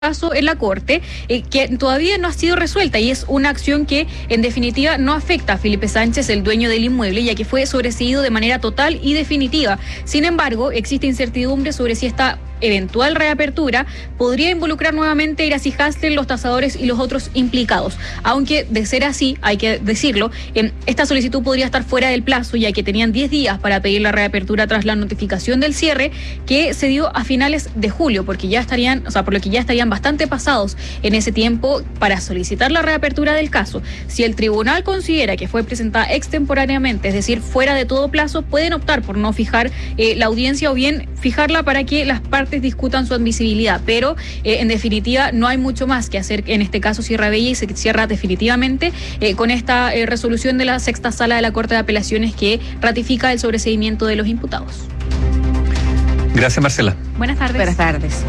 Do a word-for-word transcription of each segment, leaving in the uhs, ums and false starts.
caso en la Corte eh, que todavía no ha sido resuelta y es una acción que en definitiva no afecta a Felipe Sánchez, el dueño del inmueble, ya que fue sobreseído de manera total y definitiva. Sin embargo, existe incertidumbre sobre si esta eventual reapertura podría involucrar nuevamente a Iracy Hasler, los tasadores y los otros implicados. Aunque de ser así, hay que decirlo, eh, esta solicitud podría estar fuera del plazo, ya que tenían diez días para pedir la reapertura tras la notificación del cierre que se dio a finales de julio, porque ya estarían, o sea, por lo que ya estarían bastante pasados en ese tiempo para solicitar la reapertura del caso. Si el tribunal considera que fue presentada extemporáneamente, es decir, fuera de todo plazo, pueden optar por no fijar eh, la audiencia o bien fijarla para que las partes discutan su admisibilidad, pero eh, en definitiva no hay mucho más que hacer en este caso Sierra Bella y se cierra definitivamente eh, con esta eh, resolución de la sexta sala de la Corte de Apelaciones que ratifica el sobreseimiento de los imputados. Gracias, Marcela. Buenas tardes. Buenas tardes.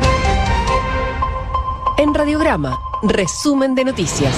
En Radiograma, resumen de noticias.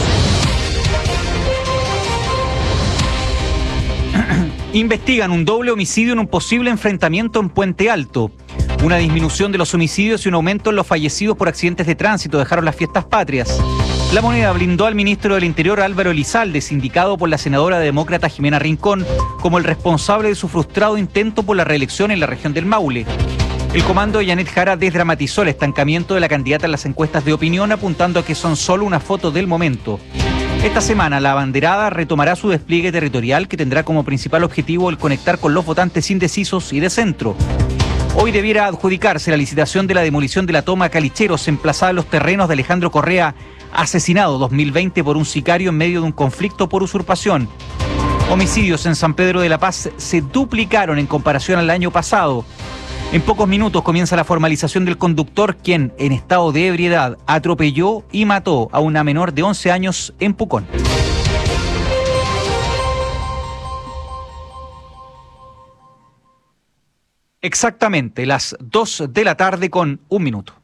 Investigan un doble homicidio en un posible enfrentamiento en Puente Alto. Una disminución de los homicidios y un aumento en los fallecidos por accidentes de tránsito dejaron las fiestas patrias. La Moneda blindó al ministro del Interior Álvaro Elizalde, indicado por la senadora demócrata Jimena Rincón, como el responsable de su frustrado intento por la reelección en la región del Maule. El comando de Janet Jara desdramatizó el estancamiento de la candidata en las encuestas de opinión, apuntando a que son solo una foto del momento. Esta semana la abanderada retomará su despliegue territorial, que tendrá como principal objetivo el conectar con los votantes indecisos y de centro. Hoy debiera adjudicarse la licitación de la demolición de la toma Calicheros, emplazada en los terrenos de Alejandro Correa, asesinado dos mil veinte por un sicario en medio de un conflicto por usurpación. Homicidios en San Pedro de la Paz se duplicaron en comparación al año pasado. En pocos minutos comienza la formalización del conductor, quien, en estado de ebriedad, atropelló y mató a una menor de once años en Pucón. Exactamente las dos de la tarde con un minuto.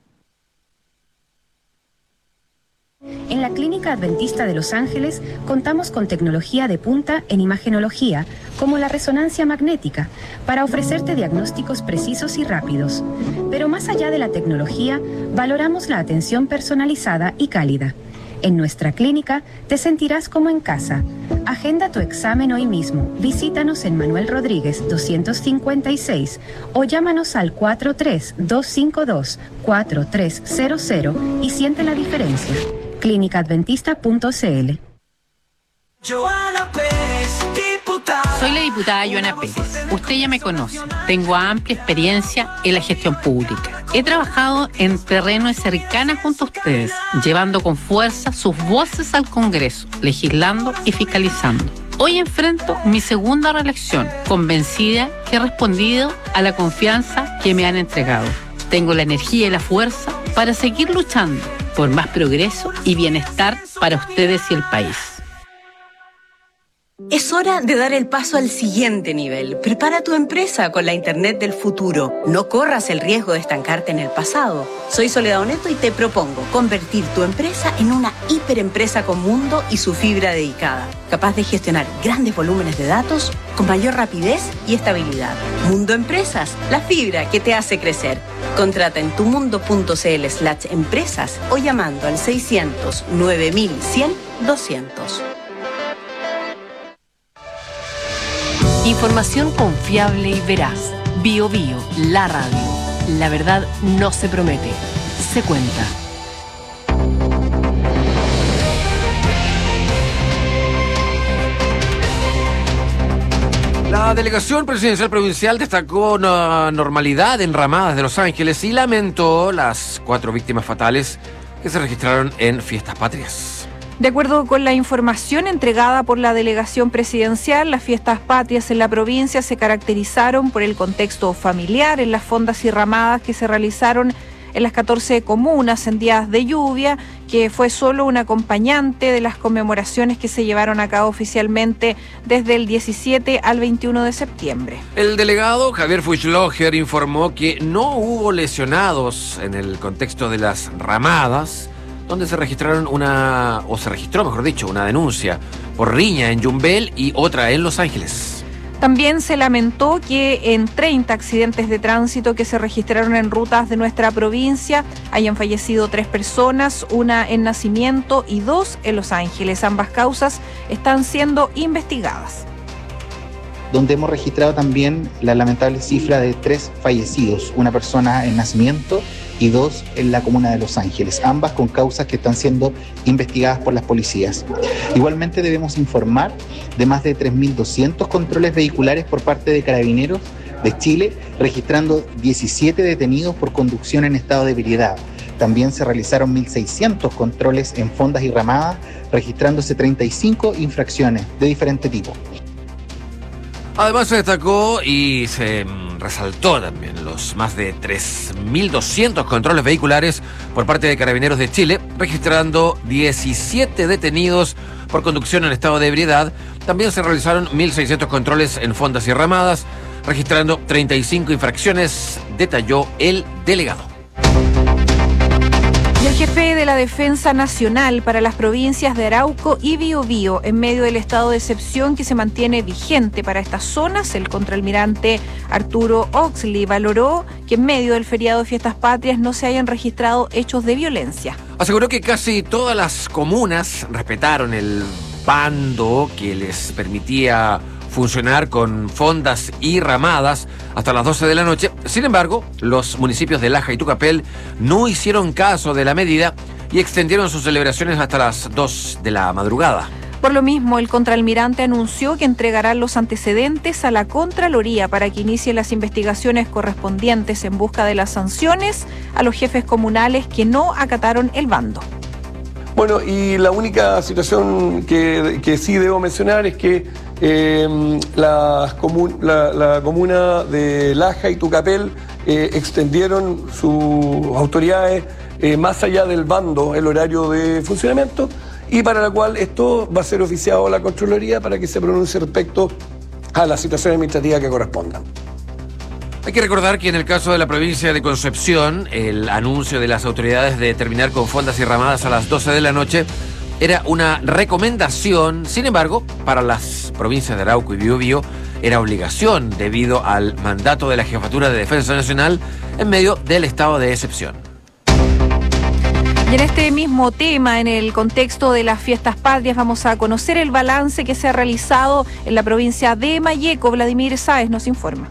En la Clínica Adventista de Los Ángeles contamos con tecnología de punta en imagenología, como la resonancia magnética, para ofrecerte diagnósticos precisos y rápidos. Pero más allá de la tecnología, valoramos la atención personalizada y cálida. En nuestra clínica te sentirás como en casa. Agenda tu examen hoy mismo. Visítanos en Manuel Rodríguez doscientos cincuenta y seis o llámanos al cuatro tres dos cinco dos cuatro tres cero cero y siente la diferencia. clínica adventista punto c l. Soy la diputada Joana Pérez. Usted ya me conoce. Tengo amplia experiencia en la gestión pública. He trabajado en terrenos cercanos junto a ustedes, llevando con fuerza sus voces al Congreso, legislando y fiscalizando. Hoy enfrento mi segunda reelección, convencida que he respondido a la confianza que me han entregado. Tengo la energía y la fuerza para seguir luchando por más progreso y bienestar para ustedes y el país. Es hora de dar el paso al siguiente nivel. Prepara tu empresa con la Internet del futuro. No corras el riesgo de estancarte en el pasado. Soy Soledad Oneto y te propongo convertir tu empresa en una hiperempresa con mundo y su fibra dedicada, capaz de gestionar grandes volúmenes de datos con mayor rapidez y estabilidad. Mundo Empresas, la fibra que te hace crecer. Contrata en tumundo.cl slash empresas o llamando al seiscientos nueve mil cien doscientos. Información confiable y veraz. Bio Bio, la radio. La verdad no se promete, se cuenta. La delegación presidencial provincial destacó una normalidad en Ramadas de Los Ángeles y lamentó las cuatro víctimas fatales que se registraron en Fiestas Patrias. De acuerdo con la información entregada por la delegación presidencial, las fiestas patrias en la provincia se caracterizaron por el contexto familiar en las fondas y ramadas que se realizaron en las catorce comunas en días de lluvia, que fue solo un acompañante de las conmemoraciones que se llevaron a cabo oficialmente desde el diecisiete al veintiuno de septiembre. El delegado Javier Fuchloger informó que no hubo lesionados en el contexto de las ramadas, donde se registraron una, o se registró, mejor dicho, una denuncia por riña en Yumbel y otra en Los Ángeles. También se lamentó que en treinta accidentes de tránsito que se registraron en rutas de nuestra provincia hayan fallecido tres personas, una en Nacimiento y dos en Los Ángeles. Ambas causas están siendo investigadas. Donde hemos registrado también la lamentable cifra de tres fallecidos, una persona en Nacimiento y dos en la comuna de Los Ángeles, ambas con causas que están siendo investigadas por las policías. Igualmente debemos informar de más de tres mil doscientos controles vehiculares por parte de Carabineros de Chile, registrando diecisiete detenidos por conducción en estado de ebriedad. También se realizaron mil seiscientos controles en fondas y ramadas, registrándose treinta y cinco infracciones de diferente tipo. Además se destacó y se resaltó también los más de tres mil doscientos controles vehiculares por parte de Carabineros de Chile, registrando diecisiete detenidos por conducción en estado de ebriedad. También se realizaron mil seiscientos controles en fondas y ramadas, registrando treinta y cinco infracciones, detalló el delegado. Y el jefe de la Defensa Nacional para las provincias de Arauco y Biobío, en medio del estado de excepción que se mantiene vigente para estas zonas, el contraalmirante Arturo Oxley valoró que en medio del feriado de Fiestas Patrias no se hayan registrado hechos de violencia. Aseguró que casi todas las comunas respetaron el bando que les permitía funcionar con fondas y ramadas hasta las doce de la noche. Sin embargo, los municipios de Laja y Tucapel no hicieron caso de la medida y extendieron sus celebraciones hasta las dos de la madrugada. Por lo mismo, el contraalmirante anunció que entregará los antecedentes a la Contraloría para que inicie las investigaciones correspondientes en busca de las sanciones a los jefes comunales que no acataron el bando. Bueno, y la única situación que, que sí debo mencionar es que eh, la, comun, la, la comuna de Laja y Tucapel eh, extendieron sus autoridades eh, más allá del bando, el horario de funcionamiento, y para la cual esto va a ser oficiado a la Contraloría para que se pronuncie respecto a la situación administrativa que corresponda. Hay que recordar que en el caso de la provincia de Concepción, el anuncio de las autoridades de terminar con fondas y ramadas a las doce de la noche era una recomendación. Sin embargo, para las provincias de Arauco y Biobío era obligación debido al mandato de la Jefatura de Defensa Nacional en medio del estado de excepción. Y en este mismo tema, en el contexto de las Fiestas Patrias, vamos a conocer el balance que se ha realizado en la provincia de Malleco. Vladimir Sáez nos informa.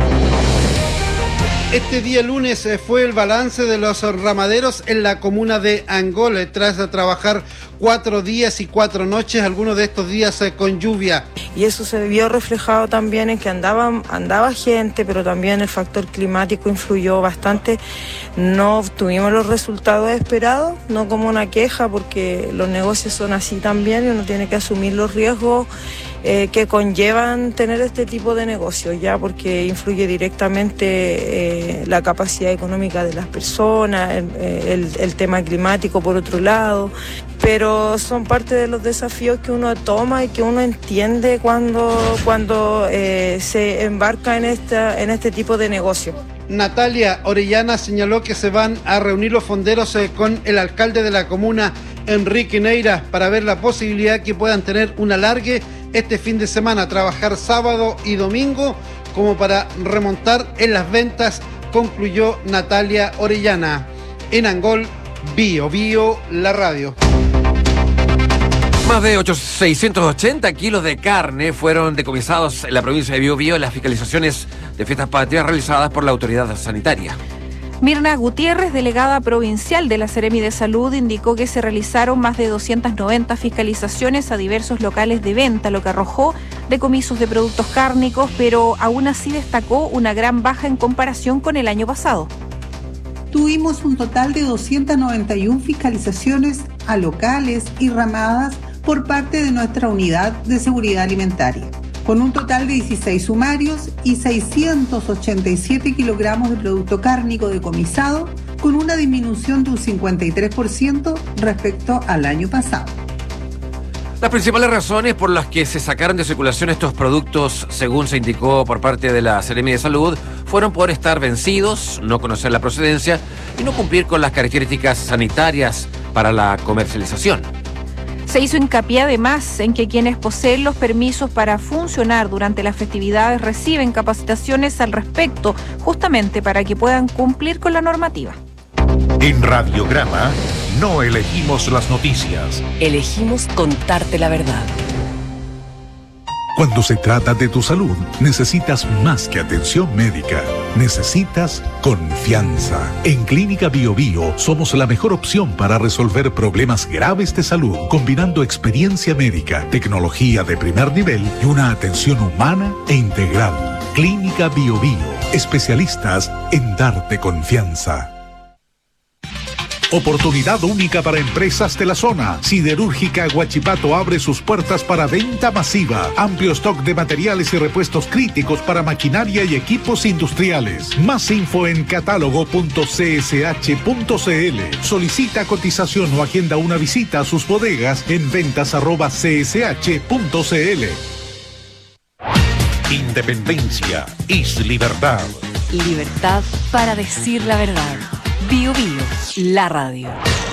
Este día lunes fue el balance de los ramaderos en la comuna de Angol, tras trabajar cuatro días y cuatro noches, algunos de estos días con lluvia. Y eso se vio reflejado también en que andaba, andaba gente, pero también el factor climático influyó bastante. No obtuvimos los resultados esperados, no como una queja, porque los negocios son así también y uno tiene que asumir los riesgos Eh, que conllevan tener este tipo de negocios, ya porque influye directamente eh, la capacidad económica de las personas, el, el, el tema climático por otro lado, pero son parte de los desafíos que uno toma y que uno entiende cuando, cuando eh, se embarca en, esta, en este tipo de negocio. Natalia Orellana señaló que se van a reunir los fonderos eh, con el alcalde de la comuna, Enrique Neira, para ver la posibilidad que puedan tener un alargue este fin de semana, trabajar sábado y domingo como para remontar en las ventas, concluyó Natalia Orellana. En Angol, Bio Bio, la radio. Más de seiscientos ochenta kilos de carne fueron decomisados en la provincia de Biobío en las fiscalizaciones de Fiestas Patrias realizadas por la autoridad sanitaria. Mirna Gutiérrez, delegada provincial de la Seremi de Salud, indicó que se realizaron más de doscientas noventa fiscalizaciones a diversos locales de venta, lo que arrojó decomisos de productos cárnicos, pero aún así destacó una gran baja en comparación con el año pasado. Tuvimos un total de doscientas noventa y una fiscalizaciones a locales y ramadas por parte de nuestra unidad de seguridad alimentaria, con un total de dieciséis sumarios y seiscientos ochenta y siete kilogramos de producto cárnico decomisado, con una disminución de un cincuenta y tres por ciento respecto al año pasado. Las principales razones por las que se sacaron de circulación estos productos, según se indicó por parte de la Seremi de Salud, fueron por estar vencidos, no conocer la procedencia y no cumplir con las características sanitarias para la comercialización. Se hizo hincapié además en que quienes poseen los permisos para funcionar durante las festividades reciben capacitaciones al respecto, justamente para que puedan cumplir con la normativa. En Radiograma no elegimos las noticias. Elegimos contarte la verdad. Cuando se trata de tu salud, necesitas más que atención médica. Necesitas confianza. En Clínica Bio Bio somos la mejor opción para resolver problemas graves de salud, combinando experiencia médica, tecnología de primer nivel y una atención humana e integral. Clínica Bio Bio, especialistas en darte confianza. Oportunidad única para empresas de la zona. Siderúrgica Huachipato abre sus puertas para venta masiva. Amplio stock de materiales y repuestos críticos para maquinaria y equipos industriales. Más info en catálogo punto c s h punto c l. Solicita cotización o agenda una visita a sus bodegas en ventas arroba c s h punto c l. Independencia es libertad. Libertad para decir la verdad. Bio Bio, la radio.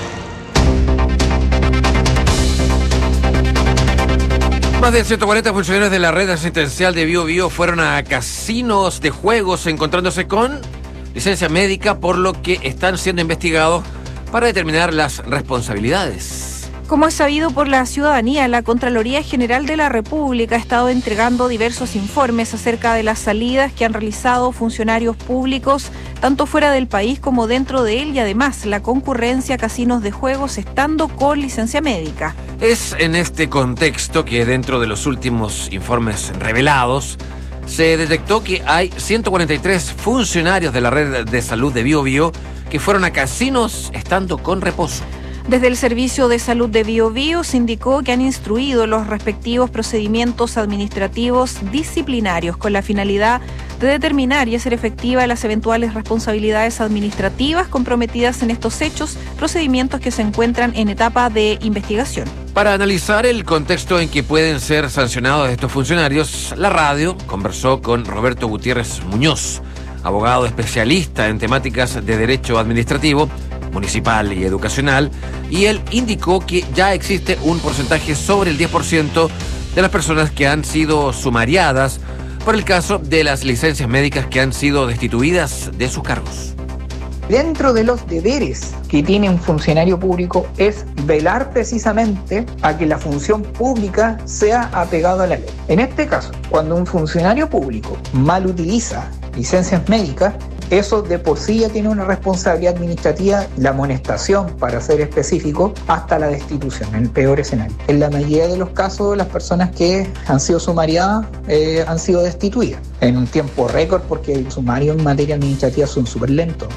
Más de ciento cuarenta funcionarios de la red asistencial de Bio Bio fueron a casinos de juegos encontrándose con licencia médica, por lo que están siendo investigados para determinar las responsabilidades. Como es sabido por la ciudadanía, la Contraloría General de la República ha estado entregando diversos informes acerca de las salidas que han realizado funcionarios públicos, tanto fuera del país como dentro de él, y además la concurrencia a casinos de juegos estando con licencia médica. Es en este contexto que dentro de los últimos informes revelados se detectó que hay ciento cuarenta y tres funcionarios de la red de salud de Bio Bio que fueron a casinos estando con reposo. Desde el Servicio de Salud de Bio Bio se indicó que han instruido los respectivos procedimientos administrativos disciplinarios con la finalidad de determinar y hacer efectiva las eventuales responsabilidades administrativas comprometidas en estos hechos, procedimientos que se encuentran en etapa de investigación. Para analizar el contexto en que pueden ser sancionados estos funcionarios, la radio conversó con Roberto Gutiérrez Muñoz, abogado especialista en temáticas de derecho administrativo, municipal y educacional, y él indicó que ya existe un porcentaje sobre el diez por ciento de las personas que han sido sumariadas por el caso de las licencias médicas que han sido destituidas de sus cargos. Dentro de los deberes que tiene un funcionario público es velar precisamente a que la función pública sea apegada a la ley. En este caso, cuando un funcionario público mal utiliza licencias médicas, eso de por sí ya tiene una responsabilidad administrativa, la amonestación, para ser específico, hasta la destitución, en el peor escenario. En la mayoría de los casos, las personas que han sido sumariadas eh, han sido destituidas en un tiempo récord, porque el sumario en materia administrativa son súper lentos.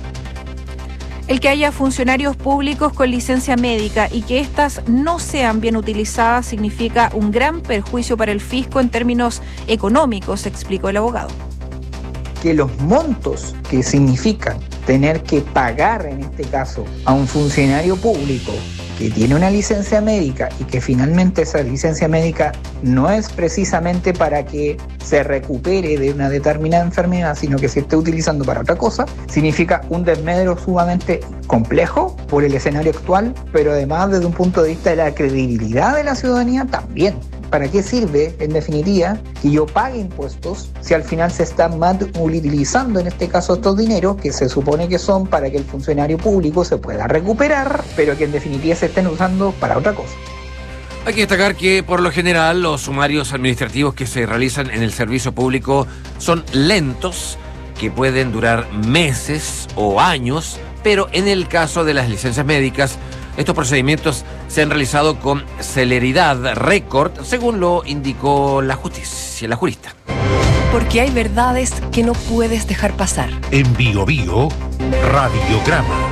El que haya funcionarios públicos con licencia médica y que éstas no sean bien utilizadas significa un gran perjuicio para el fisco en términos económicos, explicó el abogado. Que los montos que significan tener que pagar, en este caso, a un funcionario público que tiene una licencia médica y que finalmente esa licencia médica no es precisamente para que se recupere de una determinada enfermedad, sino que se esté utilizando para otra cosa, significa un desmedro sumamente complejo por el escenario actual, pero además desde un punto de vista de la credibilidad de la ciudadanía también. ¿Para qué sirve, en definitiva, que yo pague impuestos si al final se están mal utilizando, en este caso, estos dineros que se supone que son para que el funcionario público se pueda recuperar, pero que en definitiva se estén usando para otra cosa? Hay que destacar que, por lo general, los sumarios administrativos que se realizan en el servicio público son lentos, que pueden durar meses o años, pero en el caso de las licencias médicas, estos procedimientos se han realizado con celeridad récord, según lo indicó la justicia, la jurista. Porque hay verdades que no puedes dejar pasar. En Bio Bio, Radiograma.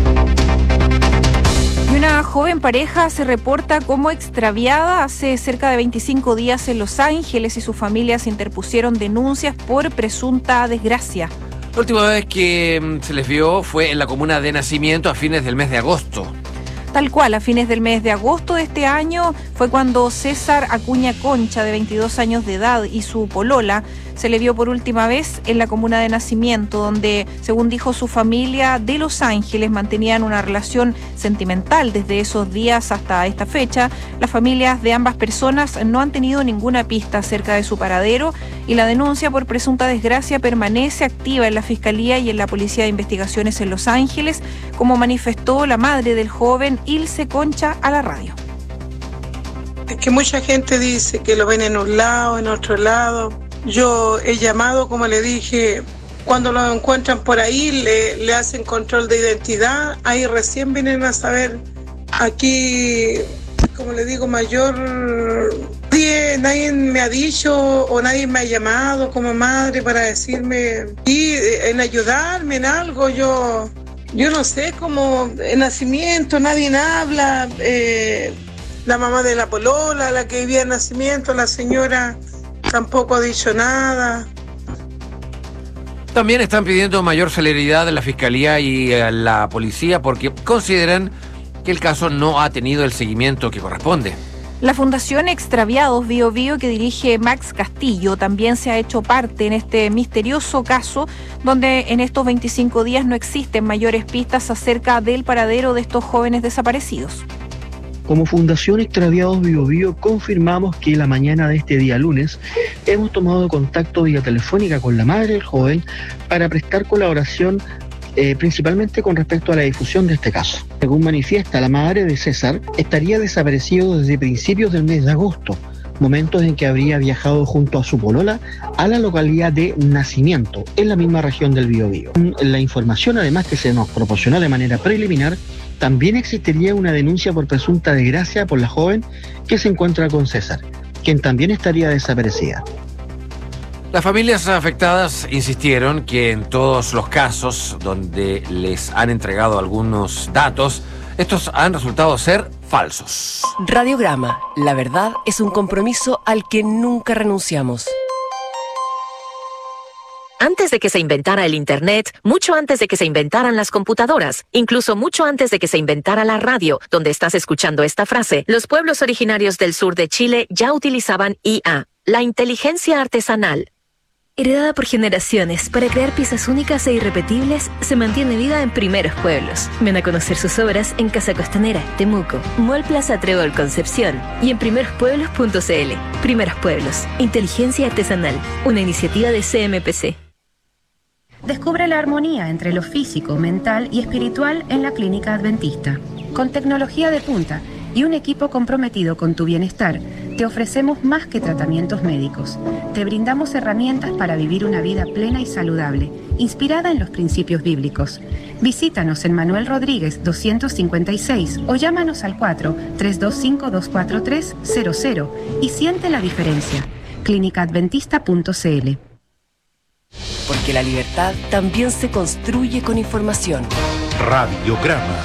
Y una joven pareja se reporta como extraviada. Hace cerca de veinticinco días en Los Ángeles y sus familias interpusieron denuncias por presunta desgracia. La última vez que se les vio fue en la comuna de Nacimiento a fines del mes de agosto. Tal cual, a fines del mes de agosto de este año fue cuando César Acuña Concha, de veintidós años de edad, y su polola se le vio por última vez en la comuna de Nacimiento, donde, según dijo su familia de Los Ángeles, mantenían una relación sentimental desde esos días hasta esta fecha. Las familias de ambas personas no han tenido ninguna pista acerca de su paradero y la denuncia por presunta desgracia permanece activa en la Fiscalía y en la Policía de Investigaciones en Los Ángeles, como manifestó la madre del joven, Ilse Concha, a la radio. Es que mucha gente dice que lo ven en un lado, en otro lado. Yo he llamado, como le dije, cuando lo encuentran por ahí, le, le hacen control de identidad, ahí recién vienen a saber. Aquí, como le digo, mayor, nadie, nadie me ha dicho o nadie me ha llamado como madre para decirme y en ayudarme en algo. Yo, yo no sé, como en Nacimiento nadie habla. Eh, La mamá de la polola, la que vivía en Nacimiento, la señora tampoco ha dicho nada. También están pidiendo mayor celeridad en la Fiscalía y a la Policía porque consideran que el caso no ha tenido el seguimiento que corresponde. La Fundación Extraviados Bío Bío, que dirige Max Castillo, también se ha hecho parte en este misterioso caso, donde en estos veinticinco días no existen mayores pistas acerca del paradero de estos jóvenes desaparecidos. Como Fundación Extraviados Bío Bío confirmamos que la mañana de este día lunes hemos tomado contacto vía telefónica con la madre del joven para prestar colaboración eh, principalmente con respecto a la difusión de este caso. Según manifiesta la madre de César, estaría desaparecido desde principios del mes de agosto, momentos en que habría viajado junto a su polola a la localidad de Nacimiento, en la misma región del Bío Bío. La información además que se nos proporcionó de manera preliminar, también existiría una denuncia por presunta desgracia por la joven que se encuentra con César, quien también estaría desaparecida. Las familias afectadas insistieron que en todos los casos donde les han entregado algunos datos, estos han resultado ser falsos. Radiograma, la verdad es un compromiso al que nunca renunciamos. Antes de que se inventara el Internet, mucho antes de que se inventaran las computadoras, incluso mucho antes de que se inventara la radio, donde estás escuchando esta frase, los pueblos originarios del sur de Chile ya utilizaban I A, la inteligencia artesanal. Heredada por generaciones para crear piezas únicas e irrepetibles, se mantiene viva en Primeros Pueblos. Ven a conocer sus obras en Casa Costanera, Temuco, Mall Plaza Trébol Concepción y en primeros pueblos punto c l. Primeros Pueblos, inteligencia artesanal, una iniciativa de C M P C. Descubre la armonía entre lo físico, mental y espiritual en la Clínica Adventista. Con tecnología de punta y un equipo comprometido con tu bienestar, te ofrecemos más que tratamientos médicos. Te brindamos herramientas para vivir una vida plena y saludable, inspirada en los principios bíblicos. Visítanos en Manuel Rodríguez doscientos cincuenta y seis o llámanos al cuatro, tres dos cinco, dos cuatro tres, cero cero y siente la diferencia. clínica adventista punto c l. Porque la libertad también se construye con información. Radiograma.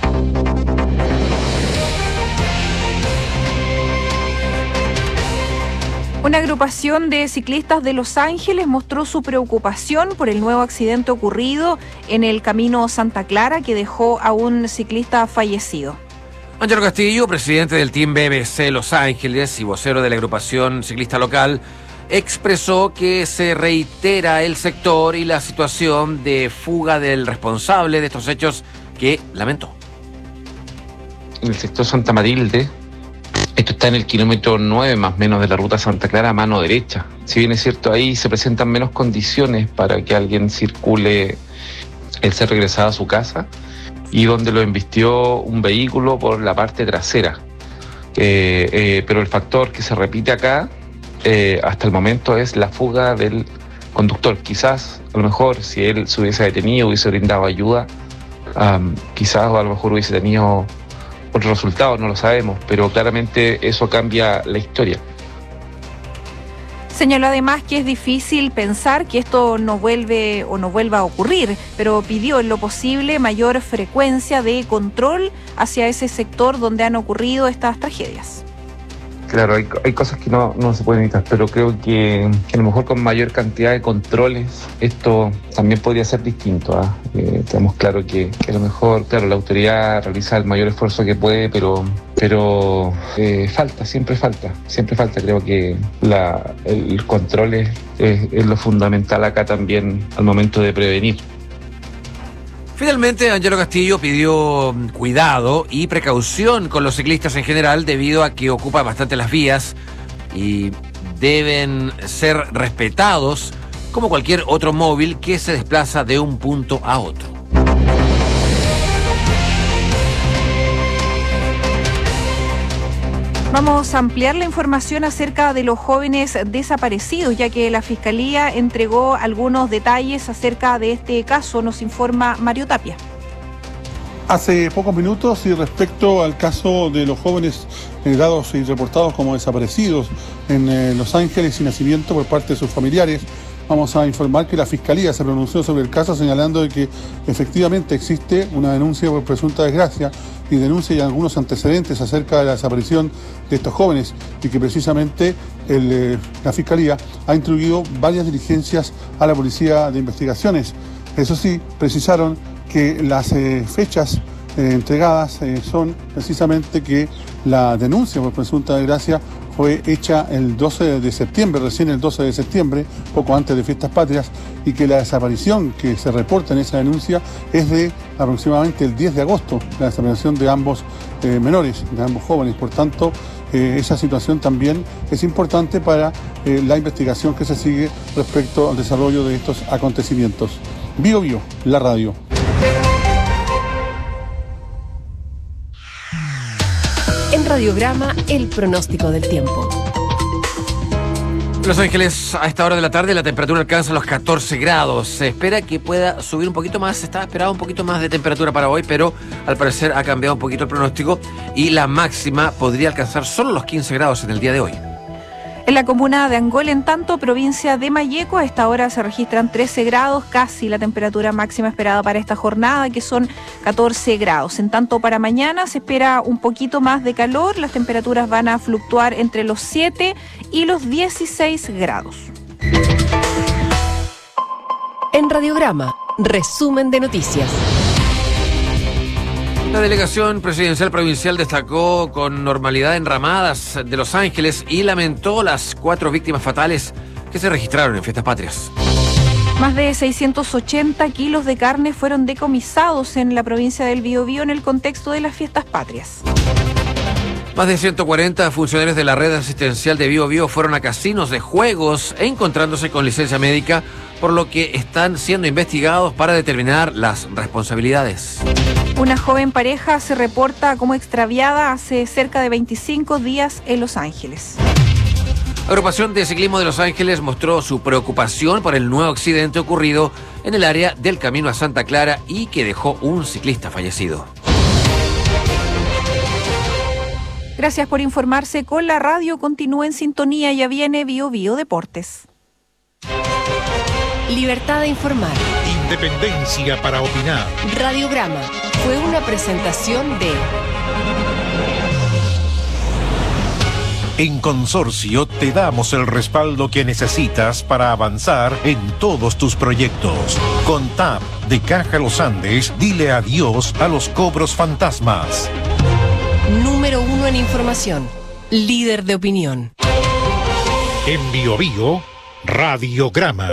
Una agrupación de ciclistas de Los Ángeles mostró su preocupación por el nuevo accidente ocurrido en el camino Santa Clara que dejó a un ciclista fallecido. Ángelo Castillo, presidente del Team B B C Los Ángeles y vocero de la agrupación ciclista local, expresó que se reitera el sector y la situación de fuga del responsable de estos hechos que lamentó. En el sector Santa Matilde, esto está en el kilómetro nueve más o menos de la ruta Santa Clara a mano derecha. Si bien es cierto, ahí se presentan menos condiciones para que alguien circule, él se regresaba a su casa y donde lo embistió un vehículo por la parte trasera. Eh, eh, pero el factor que se repite acá Eh, hasta el momento es la fuga del conductor. Quizás, a lo mejor, si él se hubiese detenido, hubiese brindado ayuda, um, quizás a lo mejor hubiese tenido otros resultados, no lo sabemos, pero claramente eso cambia la historia. Señaló además que es difícil pensar que esto no vuelve o no vuelva a ocurrir, pero pidió en lo posible mayor frecuencia de control hacia ese sector donde han ocurrido estas tragedias. claro, hay, hay cosas que no, no se pueden evitar, pero creo que, que a lo mejor con mayor cantidad de controles esto también podría ser distinto. ¿eh? Eh, tenemos claro que, que a lo mejor, claro, la autoridad realiza el mayor esfuerzo que puede, pero, pero eh, falta, siempre falta, siempre falta. Creo que la, el control es, es, es lo fundamental acá también al momento de prevenir. Finalmente, Angelo Castillo pidió cuidado y precaución con los ciclistas en general debido a que ocupan bastante las vías y deben ser respetados como cualquier otro móvil que se desplaza de un punto a otro. Vamos a ampliar la información acerca de los jóvenes desaparecidos, ya que la Fiscalía entregó algunos detalles acerca de este caso. Nos informa Mario Tapia. Hace pocos minutos, y respecto al caso de los jóvenes eh, dados y reportados como desaparecidos en eh, Los Ángeles sin nacimiento por parte de sus familiares, vamos a informar que la Fiscalía se pronunció sobre el caso señalando de que efectivamente existe una denuncia por presunta desgracia y denuncia y algunos antecedentes acerca de la desaparición de estos jóvenes y que precisamente el, eh, la Fiscalía ha instruido varias diligencias a la Policía de Investigaciones. Eso sí, precisaron que las eh, fechas eh, entregadas eh, son precisamente que la denuncia por presunta desgracia fue hecha el doce de septiembre, recién el doce de septiembre, poco antes de Fiestas Patrias, y que la desaparición que se reporta en esa denuncia es de aproximadamente el diez de agosto, la desaparición de ambos eh, menores, de ambos jóvenes. Por tanto, eh, esa situación también es importante para eh, la investigación que se sigue respecto al desarrollo de estos acontecimientos. Bio Bio, la radio. En Radiograma, el pronóstico del tiempo. Los Ángeles, a esta hora de la tarde la temperatura alcanza los catorce grados. Se espera que pueda subir un poquito más. Se estaba esperando un poquito más de temperatura para hoy, pero al parecer ha cambiado un poquito el pronóstico y la máxima podría alcanzar solo los quince grados en el día de hoy. En la comuna de Angol, en tanto, provincia de Malleco, a esta hora se registran trece grados, casi la temperatura máxima esperada para esta jornada, que son catorce grados. En tanto, para mañana se espera un poquito más de calor, las temperaturas van a fluctuar entre los siete y los dieciséis grados. En Radiograma, resumen de noticias. La delegación presidencial provincial destacó con normalidad enramadas de Los Ángeles y lamentó las cuatro víctimas fatales que se registraron en Fiestas Patrias. Más de seiscientos ochenta kilos de carne fueron decomisados en la provincia del Biobío en el contexto de las Fiestas Patrias. Más de ciento cuarenta funcionarios de la red asistencial de Biobío fueron a casinos de juegos encontrándose con licencia médica, por lo que están siendo investigados para determinar las responsabilidades. Una joven pareja se reporta como extraviada hace cerca de veinticinco días en Los Ángeles. La agrupación de ciclismo de Los Ángeles mostró su preocupación por el nuevo accidente ocurrido en el área del camino a Santa Clara y que dejó un ciclista fallecido. Gracias por informarse con la radio. Continúa en sintonía, ya viene Bio Bio Deportes. Libertad de informar. Independencia para opinar. Radiograma fue una presentación de... En Consorcio te damos el respaldo que necesitas para avanzar en todos tus proyectos. Con T A P de Caja Los Andes, dile adiós a los cobros fantasmas. Número uno en información. Líder de opinión. En Bio Bio, Radiograma.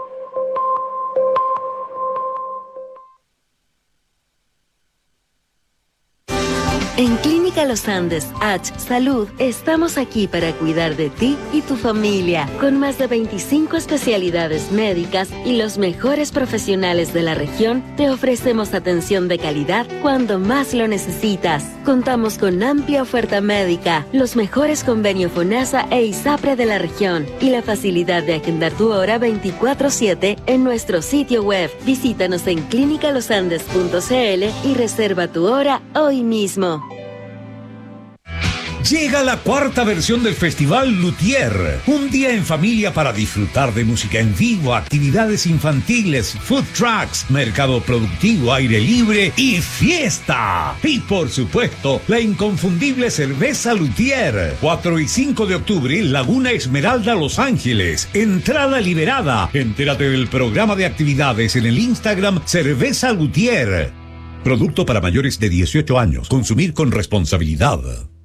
En Clínica Los Andes H Salud estamos aquí para cuidar de ti y tu familia, con más de veinticinco especialidades médicas y los mejores profesionales de la región. Te ofrecemos atención de calidad cuando más lo necesitas. Contamos con amplia oferta médica, los mejores convenios FONASA e ISAPRE de la región y la facilidad de agendar tu hora veinticuatro siete en nuestro sitio web. Visítanos en clínica los andes punto c l y reserva tu hora hoy mismo. Llega la cuarta versión del Festival Luthier, un día en familia para disfrutar de música en vivo, actividades infantiles, food trucks, mercado productivo, aire libre y fiesta. Y por supuesto, la inconfundible cerveza Luthier. cuatro y cinco de octubre, Laguna Esmeralda, Los Ángeles. Entrada liberada. Entérate del programa de actividades en el Instagram Cerveza Luthier. Producto para mayores de dieciocho años. Consumir con responsabilidad.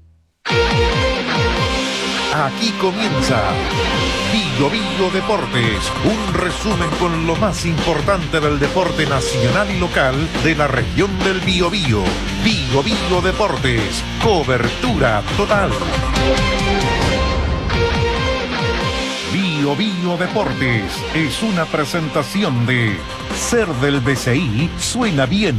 Aquí comienza Bio Bio Deportes, un resumen con lo más importante del deporte nacional y local de la región del Biobío. Bio Bio Deportes, cobertura total. Bio Bio Deportes es una presentación de Ser del B C I suena bien.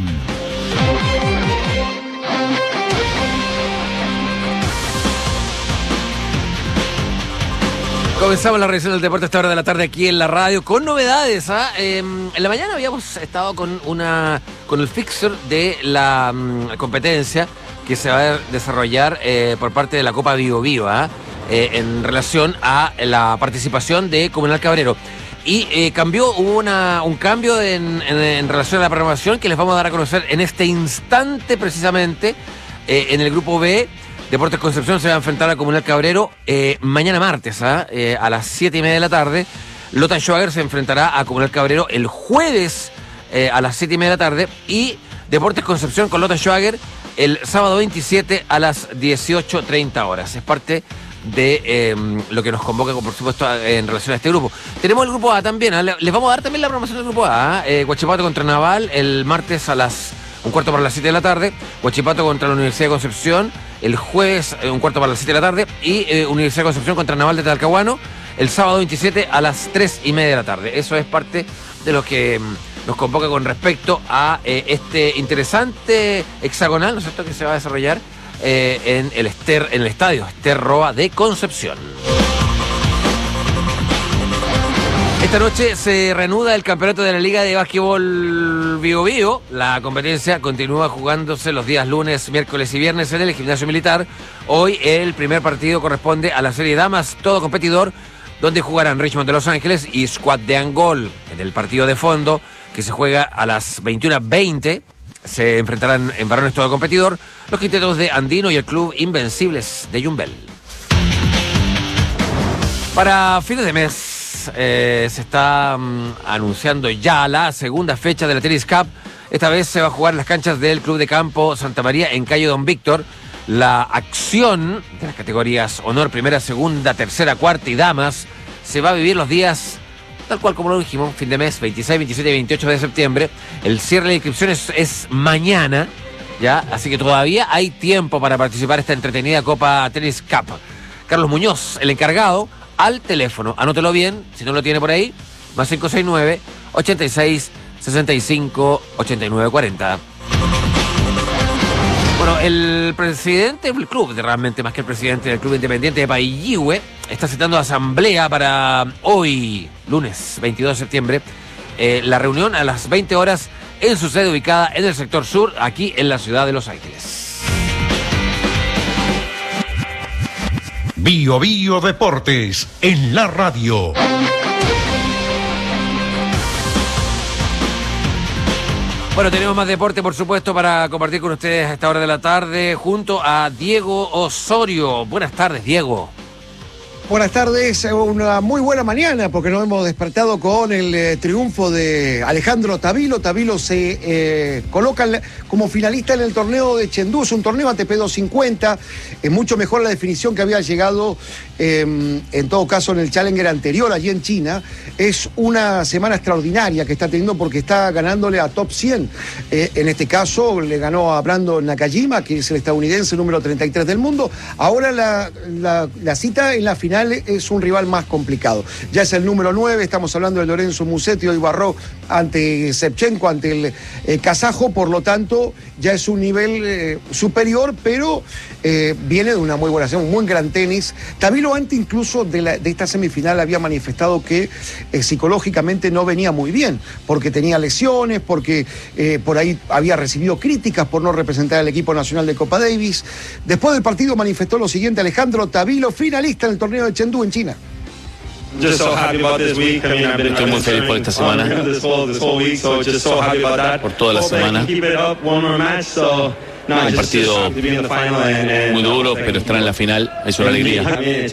Comenzamos la revisión del deporte a esta hora de la tarde aquí en la radio con novedades. ¿ah? Eh, en la mañana habíamos estado con una con el fixture de la um, competencia que se va a desarrollar eh, por parte de la Copa Bio Bio ¿ah? eh, en relación a la participación de Comunal Cabrero. Y eh, cambió, hubo una, un cambio en, en, en relación a la programación que les vamos a dar a conocer en este instante precisamente eh, en el grupo B. Deportes Concepción se va a enfrentar a Comunal Cabrero eh, mañana martes ¿ah? eh, a las siete y media de la tarde. Lota Schwager se enfrentará a Comunal Cabrero el jueves eh, a las siete y media de la tarde. Y Deportes Concepción con Lota Schwager el sábado veintisiete a las dieciocho treinta horas. Es parte de eh, lo que nos convoca, por supuesto, en relación a este grupo. Tenemos el grupo A también. ¿ah? Les vamos a dar también la programación del grupo A. ¿ah? Eh, Huachipato contra Naval el martes a las un cuarto para las siete de la tarde. Huachipato contra la Universidad de Concepción el jueves, eh, un cuarto para las siete de la tarde. Y eh, Universidad de Concepción contra Naval de Talcahuano el sábado veintisiete a las tres y media de la tarde. Eso es parte de lo que mm, nos convoca con respecto a eh, este interesante hexagonal, ¿no es cierto?, que se va a desarrollar eh, en el Ester, en el estadio Ester Roa de Concepción. Esta noche se reanuda el campeonato de la Liga de Básquetbol Bio Bio. La competencia continúa jugándose los días lunes, miércoles y viernes en el Gimnasio Militar. Hoy el primer partido corresponde a la serie Damas Todo Competidor, donde jugarán Richmond de Los Ángeles y Squad de Angol. En el partido de fondo, que se juega a las veintiuna veinte, se enfrentarán en varones Todo Competidor los quintetos de Andino y el Club Invencibles de Yumbel. Para fines de mes, Eh, se está um, anunciando ya la segunda fecha de la Tennis Cup. Esta vez se va a jugar en las canchas del Club de Campo Santa María en calle Don Víctor. La acción de las categorías honor, primera, segunda, tercera, cuarta y damas se va a vivir los días tal cual como lo dijimos, fin de mes, veintiséis, veintisiete y veintiocho de septiembre. El cierre de inscripciones es mañana, ya, así que todavía hay tiempo para participar en esta entretenida Copa Tennis Cup. Carlos Muñoz, el encargado, al teléfono. Anótelo bien, si no lo tiene por ahí, más cinco seis nueve, ochenta y seis, sesenta y cinco, ochenta y nueve cuarenta. Bueno, el presidente del club, realmente más que el presidente del Club Independiente de Paillihue, está citando asamblea para hoy, lunes veintidós de septiembre, eh, la reunión a las veinte horas en su sede ubicada en el sector sur, aquí en la ciudad de Los Ángeles. Bio Bio Deportes en la radio. Bueno, tenemos más deporte, por supuesto, para compartir con ustedes a esta hora de la tarde, junto a Diego Osorio. Buenas tardes, Diego. Buenas tardes, una muy buena mañana porque nos hemos despertado con el eh, triunfo de Alejandro Tavilo. Tavilo se eh, coloca como finalista en el torneo de Chengdu, es un torneo A T P doscientos cincuenta, es mucho mejor la definición que había llegado eh, en todo caso en el Challenger anterior allí en China. Es una semana extraordinaria que está teniendo porque está ganándole a top cien. Eh, en este caso le ganó a Brandon Nakajima, que es el estadounidense número treinta y tres del mundo. Ahora la, la, la cita en la final es un rival más complicado. Ya es el número nueve, estamos hablando de Lorenzo Musetti, hoy barró ante Shevchenko, ante el eh, kazajo, por lo tanto ya es un nivel eh, superior, pero eh, viene de una muy buena sesión, un buen gran tenis. Tabilo antes incluso de, la, de esta semifinal había manifestado que eh, psicológicamente no venía muy bien, porque tenía lesiones, porque eh, por ahí había recibido críticas por no representar al equipo nacional de Copa Davis. Después del partido manifestó lo siguiente Alejandro Tabilo, finalista en el torneo de Chengdu en China. Estoy muy feliz por esta semana, por toda la semana. Un partido muy duro, pero estar en la final es una alegría.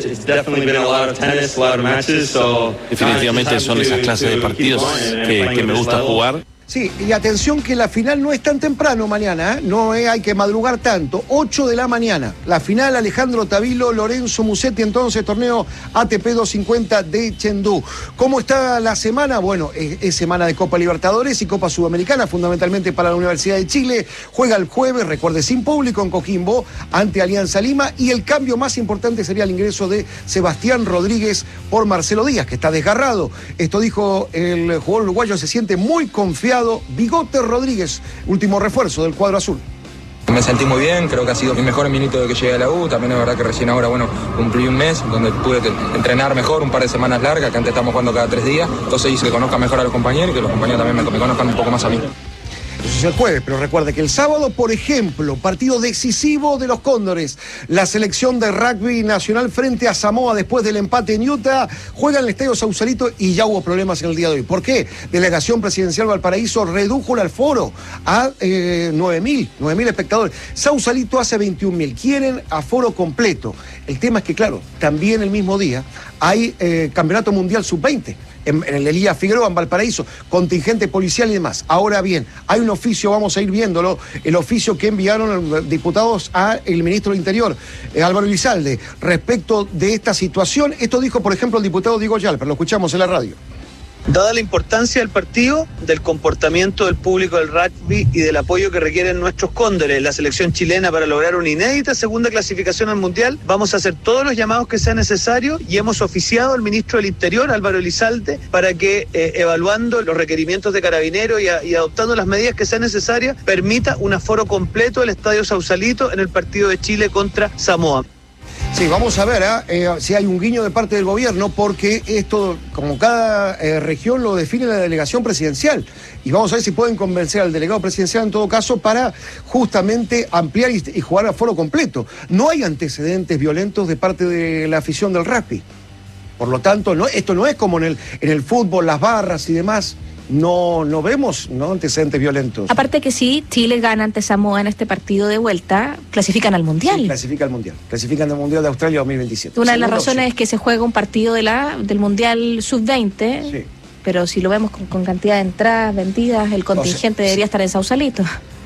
Definitivamente son esas clases de partidos que, que me gusta jugar. Sí, y atención que la final no es tan temprano mañana, ¿eh? No eh, hay que madrugar tanto. ocho de la mañana. La final Alejandro Tabilo, Lorenzo Musetti, entonces torneo A T P doscientos cincuenta de Chengdu. ¿Cómo está la semana? Bueno, es, es semana de Copa Libertadores y Copa Sudamericana, fundamentalmente para la Universidad de Chile. Juega el jueves, recuerde, sin público en Coquimbo, ante Alianza Lima. Y el cambio más importante sería el ingreso de Sebastián Rodríguez por Marcelo Díaz, que está desgarrado. Esto dijo el jugador uruguayo, se siente muy confiado. Bigote Rodríguez, último refuerzo del cuadro azul. Me sentí muy bien, creo que ha sido mi mejor minuto de que llegué a la U. También es verdad que recién ahora, bueno, cumplí un mes donde pude entrenar mejor, un par de semanas largas, que antes estamos jugando cada tres días. Entonces hice que conozca mejor a los compañeros y que los compañeros también me, me conozcan un poco más a mí. Eso es el jueves, pero recuerde que el sábado, por ejemplo, partido decisivo de los Cóndores, la selección de rugby nacional frente a Samoa después del empate en Utah, juega en el Estadio Sausalito y ya hubo problemas en el día de hoy. ¿Por qué? Delegación Presidencial Valparaíso redujo el aforo a eh, nueve mil espectadores. Sausalito hace veintiún mil. Quieren aforo completo. El tema es que, claro, también el mismo día hay eh, Campeonato Mundial sub veinte. En, en el Elías Figueroa, en Valparaíso, contingente policial y demás. Ahora bien, hay un oficio, vamos a ir viéndolo, el oficio que enviaron los diputados al ministro del Interior, eh, Álvaro Elizalde, respecto de esta situación. Esto dijo, por ejemplo, el diputado Diego Yalper, lo escuchamos en la radio. Dada la importancia del partido, del comportamiento del público del rugby y del apoyo que requieren nuestros cóndores, la selección chilena para lograr una inédita segunda clasificación al Mundial, vamos a hacer todos los llamados que sean necesarios y hemos oficiado al ministro del Interior, Álvaro Elizalde, para que, eh, evaluando los requerimientos de Carabineros y, a, y adoptando las medidas que sean necesarias, permita un aforo completo del Estadio Sausalito en el partido de Chile contra Samoa. Sí, vamos a ver ¿eh? Eh, si hay un guiño de parte del gobierno, porque esto, como cada eh, región lo define la delegación presidencial. Y vamos a ver si pueden convencer al delegado presidencial, en todo caso, para justamente ampliar y, y jugar a foro completo. No hay antecedentes violentos de parte de la afición del rugby. Por lo tanto, no, esto no es como en el, en el fútbol, las barras y demás. No, no vemos ¿no? antecedentes violentos. Aparte que si Chile gana ante Samoa en este partido de vuelta, clasifican al Mundial. Sí, clasifica al Mundial. Clasifican al Mundial de Australia dos mil veintisiete. Una de las Segunda razones opción. es que se juega un partido de la, del Mundial sub veinte, sí. Pero si lo vemos con, con cantidad de entradas vendidas, el contingente o sea, debería sí. estar en Sausalito.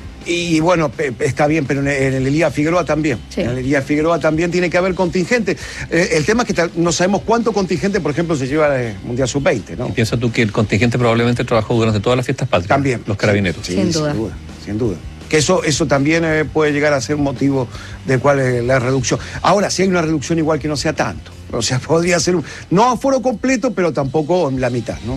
Y bueno, está bien, pero en el Elías Figueroa también. Sí. En el Elías Figueroa también tiene que haber contingente. Eh, el tema es que no sabemos cuánto contingente, por ejemplo, se lleva el Mundial sub veinte, ¿no? ¿Y piensas tú que el contingente probablemente trabajó durante todas las fiestas patrias? También. Los carabineros. Sí, sin duda. Sin duda, sin duda. Que eso, eso también eh, puede llegar a ser un motivo de cuál es la reducción. Ahora, si hay una reducción igual que no sea tanto. O sea, podría ser, un, no a foro completo, pero tampoco la mitad, ¿no?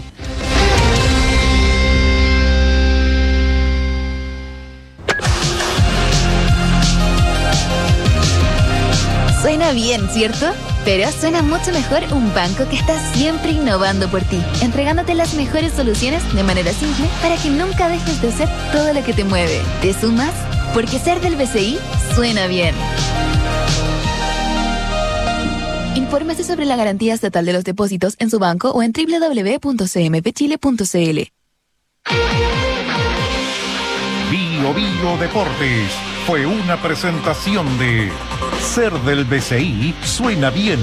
Suena bien, ¿cierto? Pero suena mucho mejor un banco que está siempre innovando por ti, entregándote las mejores soluciones de manera simple para que nunca dejes de ser todo lo que te mueve. ¿Te sumas? Porque ser del B C I suena bien. Infórmese sobre la garantía estatal de los depósitos en su banco o en doble u doble u doble u punto c m p chile punto c l. Bio Bio Deportes fue una presentación de Ser del B C I suena bien.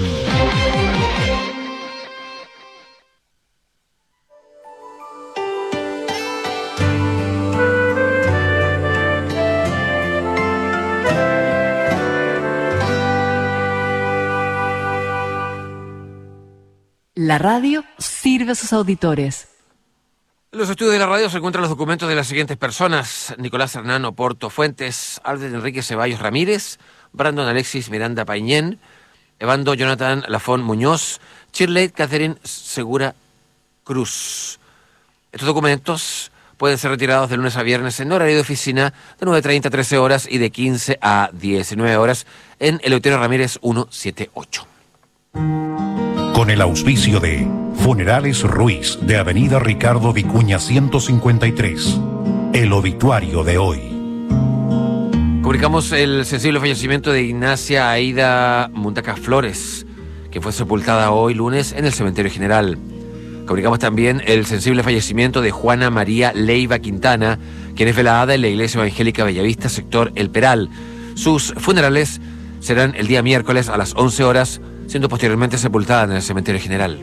La radio sirve a sus auditores. En los estudios de la radio se encuentran los documentos de las siguientes personas: Nicolás Hernán Oporto Fuentes, Albert Enrique Ceballos Ramírez, Brandon Alexis Miranda Pañén, Evando Jonathan Lafón Muñoz, Shirley Catherine Segura Cruz. Estos documentos pueden ser retirados de lunes a viernes en horario de oficina de nueve treinta a trece horas y de quince a diecinueve horas en Eleuterio Ramírez ciento setenta y ocho. Con el auspicio de Funerales Ruiz de Avenida Ricardo Vicuña ciento cincuenta y tres. El obituario de hoy. Comunicamos el sensible fallecimiento de Ignacia Aida Muntaca Flores, que fue sepultada hoy lunes en el Cementerio General. Comunicamos también el sensible fallecimiento de Juana María Leiva Quintana, quien es velada en la Iglesia Evangélica Bellavista, sector El Peral. Sus funerales serán el día miércoles a las once horas, siendo posteriormente sepultada en el Cementerio General.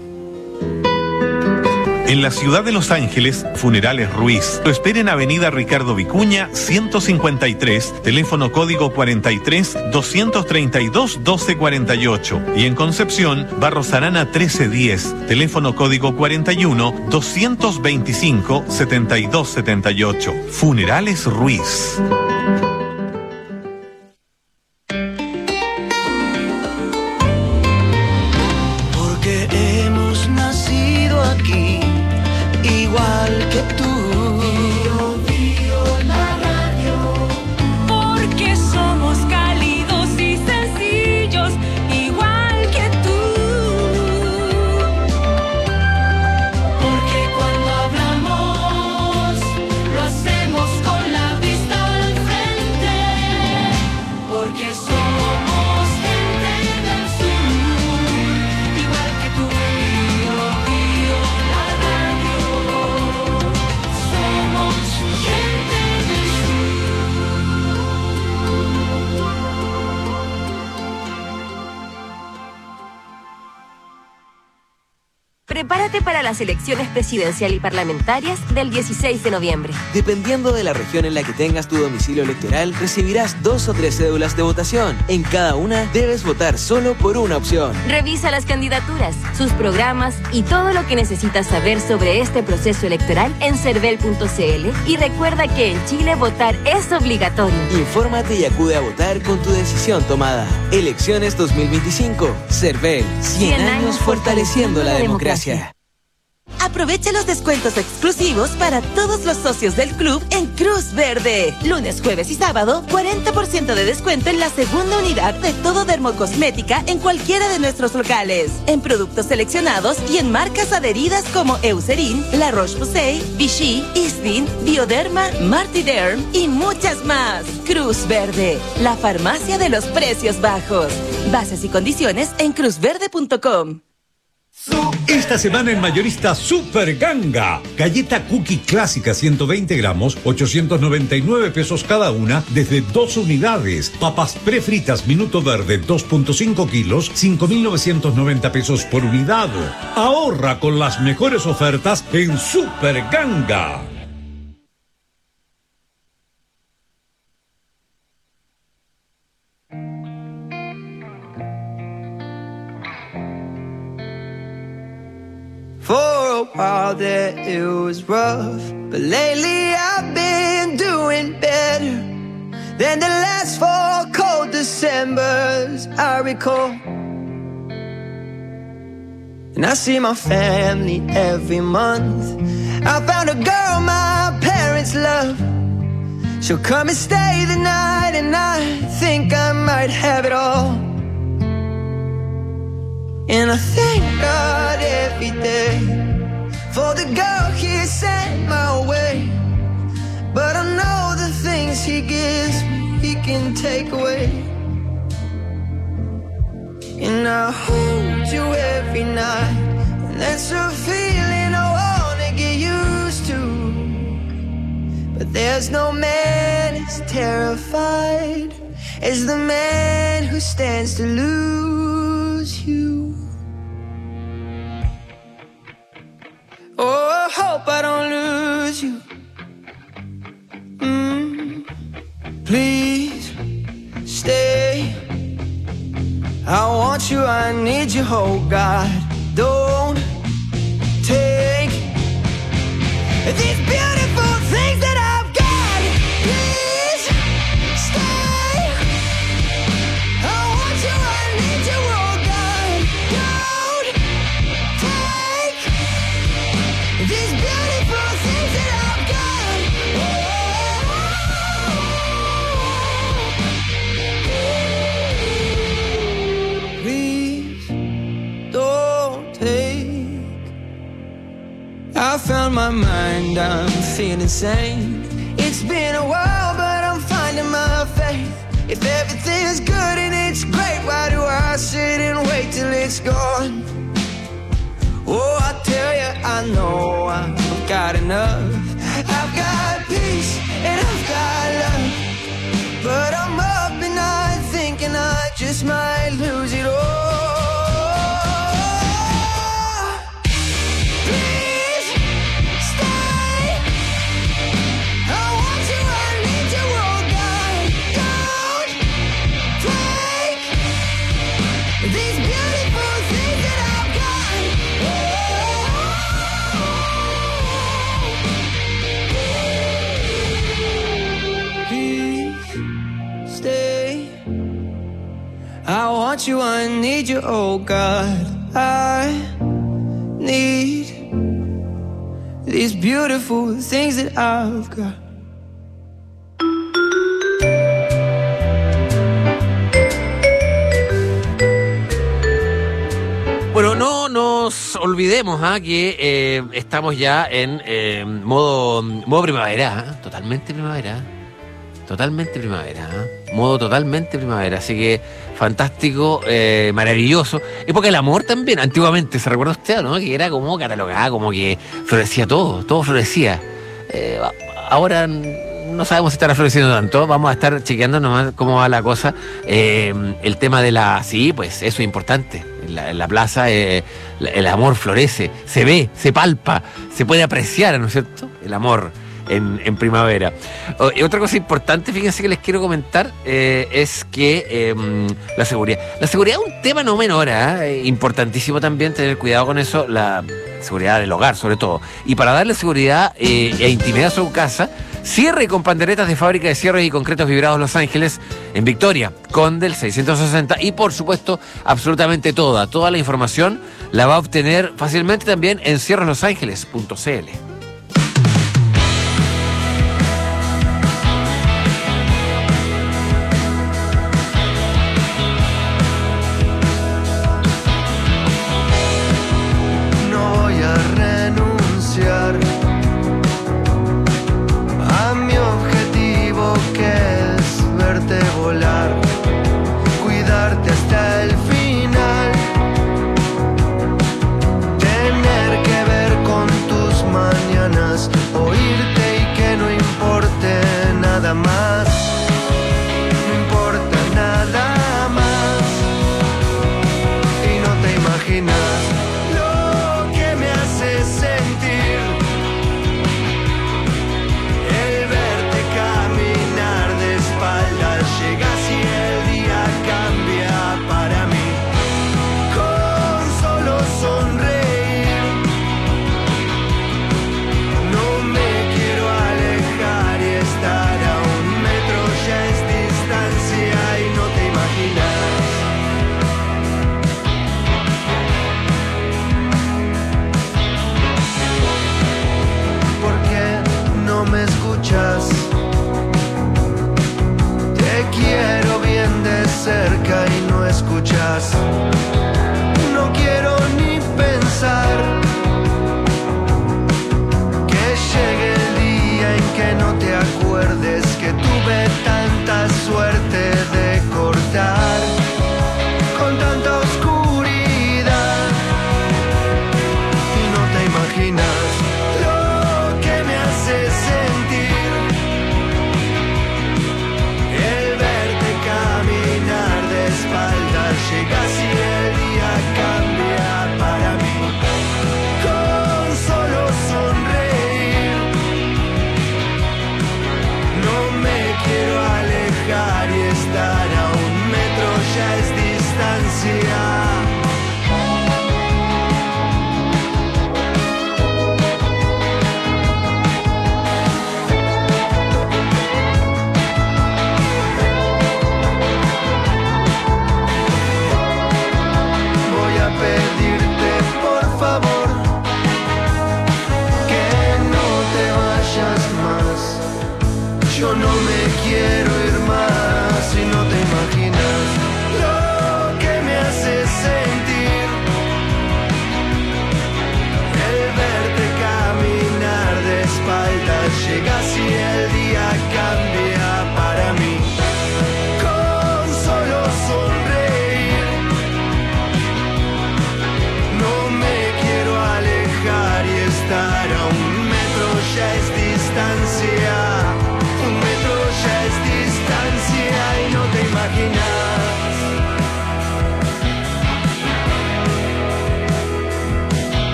En la ciudad de Los Ángeles, Funerales Ruiz lo espera en Avenida Ricardo Vicuña ciento cincuenta y tres, teléfono código cuarenta y tres, doscientos treinta y dos, doce cuarenta y ocho. Y en Concepción, Barros Arana trece diez, teléfono código cuarenta y uno, doscientos veinticinco, setenta y dos setenta y ocho. Funerales Ruiz. Porque hemos nacido aquí, igual que tú. Bio, Bio, la radio. Porque somos cálidos y sencillos, igual que tú. Porque cuando hablamos, lo hacemos con la vista al frente. Porque somos gente del sur, igual que tú. Bio, Bio, la radio. Somos gente del Prepárate para las elecciones presidencial y parlamentarias del dieciséis de noviembre. Dependiendo de la región en la que tengas tu domicilio electoral, recibirás dos o tres cédulas de votación. En cada una debes votar solo por una opción. Revisa las candidaturas, sus programas y todo lo que necesitas saber sobre este proceso electoral en cervel punto c l y recuerda que en Chile votar es obligatorio. Infórmate y acude a votar con tu decisión tomada. Elecciones dos mil veinticinco. Cervel. cien años fortaleciendo la democracia. Aprovecha los descuentos exclusivos para todos los socios del club en Cruz Verde. Lunes, jueves y sábado, cuarenta por ciento de descuento en la segunda unidad de todo dermocosmética en cualquiera de nuestros locales. En productos seleccionados y en marcas adheridas como Eucerin, La Roche-Posay, Vichy, Isdin, Bioderma, Martiderm y muchas más. Cruz Verde, la farmacia de los precios bajos. Bases y condiciones en cruz verde punto com. Esta semana en Mayorista Super Ganga. Galleta Cookie Clásica ciento veinte gramos, ochocientos noventa y nueve pesos cada una, desde dos unidades. Papas prefritas Minuto Verde dos punto cinco kilos, cinco mil novecientos noventa pesos por unidad. Ahorra con las mejores ofertas en Super Ganga. For a while there it was rough, but lately I've been doing better than the last four cold Decembers I recall. And I see my family every month. I found a girl my parents love. She'll come and stay the night, and I think I might have it all. And I thank God every day for the girl He sent my way. But I know the things He gives me, He can take away. And I hold you every night, and that's a feeling I wanna get used to. But there's no man as terrified as the man who stands to lose you. Oh, I hope I don't lose you. Mm, please stay. I want you, I need you, oh God. Don't take these beautiful things that I've got. Please stay. I want you, I need you, oh God. Don't take these beautiful things that I've got. on my mind, I'm feeling sane. It's been a while, but I'm finding my faith. If everything is good and it's great, why do I sit and wait till it's gone? Oh, I tell you, I know I've got enough. I've got peace and I've got love, but I'm up and I'm thinking I just might lose it all. I want you, I need you, oh God. I need these beautiful things that I've got. Bueno, no nos olvidemos ¿eh? que eh, estamos ya en eh, modo, modo primavera, ¿eh? totalmente primavera. Totalmente primavera, ¿eh? Modo totalmente primavera, así que fantástico, eh, maravilloso. Época del amor también, antiguamente, ¿se recuerda usted, no? Que era como catalogada, como que florecía todo, todo florecía. Eh, ahora no sabemos si estará floreciendo tanto, vamos a estar chequeando nomás cómo va la cosa. Eh, el tema de la... Sí, pues eso es importante. En la, en la plaza eh, el amor florece, se ve, se palpa, se puede apreciar, ¿no es cierto? El amor. En, en primavera. Oh, y otra cosa importante, fíjense que les quiero comentar, eh, es que eh, la seguridad. La seguridad es un tema no menor, ¿eh? Importantísimo también tener cuidado con eso, la seguridad del hogar sobre todo. Y para darle seguridad eh, e intimidad a su casa, cierre con panderetas de fábrica de cierres y concretos vibrados Los Ángeles en Victoria, Condel seiscientos sesenta, y por supuesto absolutamente toda, toda la información la va a obtener fácilmente también en cierros los ángeles punto c l. A mi objetivo, que es verte volar, cuidarte hasta el final, tener que ver con tus manos.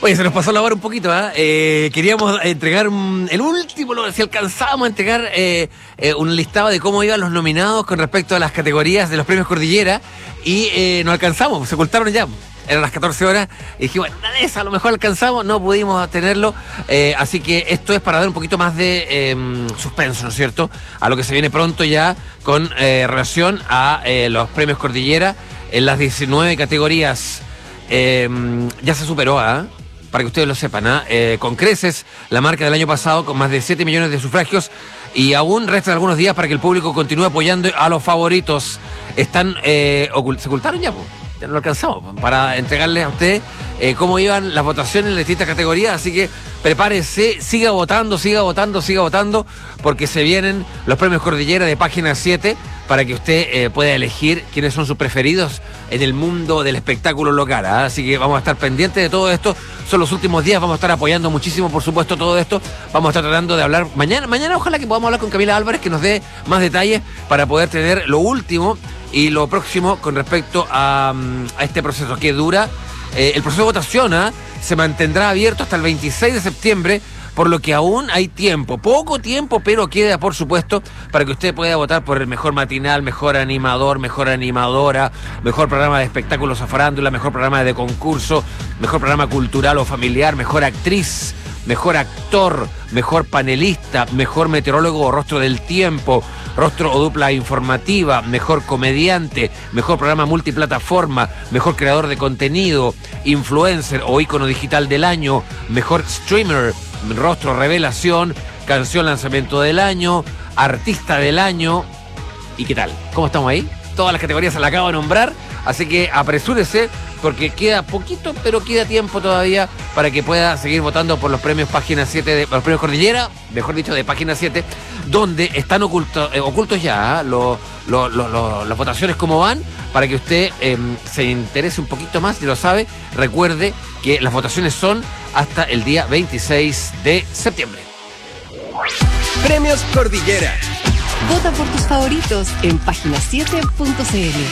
Oye, se nos pasó la hora un poquito, ¿eh? eh queríamos entregar un, el último, si alcanzábamos a entregar eh, eh, un listado de cómo iban los nominados con respecto a las categorías de los premios Cordillera y eh, no alcanzamos, se ocultaron ya. Eran las catorce horas y dijimos, nada de eso, a lo mejor alcanzamos, no pudimos tenerlo. Eh, así que esto es para dar un poquito más de eh, suspenso, ¿no es cierto? A lo que se viene pronto ya con eh, relación a eh, los premios Cordillera en las diecinueve categorías. Eh, ya se superó, ¿ah? ¿eh? Para que ustedes lo sepan, ¿eh? Eh, con creces la marca del año pasado con más de siete millones de sufragios y aún restan algunos días para que el público continúe apoyando a los favoritos. Están, eh, ocult- se ocultaron ya, pues. Ya no lo alcanzamos para entregarles a usted eh, cómo iban las votaciones en las distintas categorías, así que prepárese, siga votando, siga votando, siga votando, porque se vienen los premios Cordillera de Página siete para que usted eh, pueda elegir quiénes son sus preferidos en el mundo del espectáculo local, ¿eh? Así que vamos a estar pendientes de todo esto, son los últimos días, vamos a estar apoyando muchísimo, por supuesto, todo esto, vamos a estar tratando de hablar, mañana, mañana ojalá que podamos hablar con Camila Álvarez, que nos dé más detalles para poder tener lo último y lo próximo con respecto a, a este proceso que dura. Eh, el proceso de votación ¿eh? se mantendrá abierto hasta el veintiséis de septiembre, por lo que aún hay tiempo, poco tiempo, pero queda, por supuesto, para que usted pueda votar por el mejor matinal, mejor animador, mejor animadora, mejor programa de espectáculos a farándula, mejor programa de concurso, mejor programa cultural o familiar, mejor actriz, mejor actor, mejor panelista, mejor meteorólogo o rostro del tiempo, rostro o dupla informativa, mejor comediante, mejor programa multiplataforma, mejor creador de contenido, influencer o ícono digital del año, mejor streamer, rostro revelación, canción lanzamiento del año, artista del año. ¿Y qué tal? ¿Cómo estamos ahí? Todas las categorías se las acabo de nombrar, así que apresúrese porque queda poquito, pero queda tiempo todavía para que pueda seguir votando por los premios Página siete, de, los premios Cordillera, mejor dicho, de Página siete, donde están oculto, eh, ocultos ya ¿eh? lo, lo, lo, lo, las votaciones como van, para que usted eh, se interese un poquito más y lo sabe. Recuerde que las votaciones son hasta el día veintiséis de septiembre. Premios Cordillera. Vota por tus favoritos en página siete punto c l.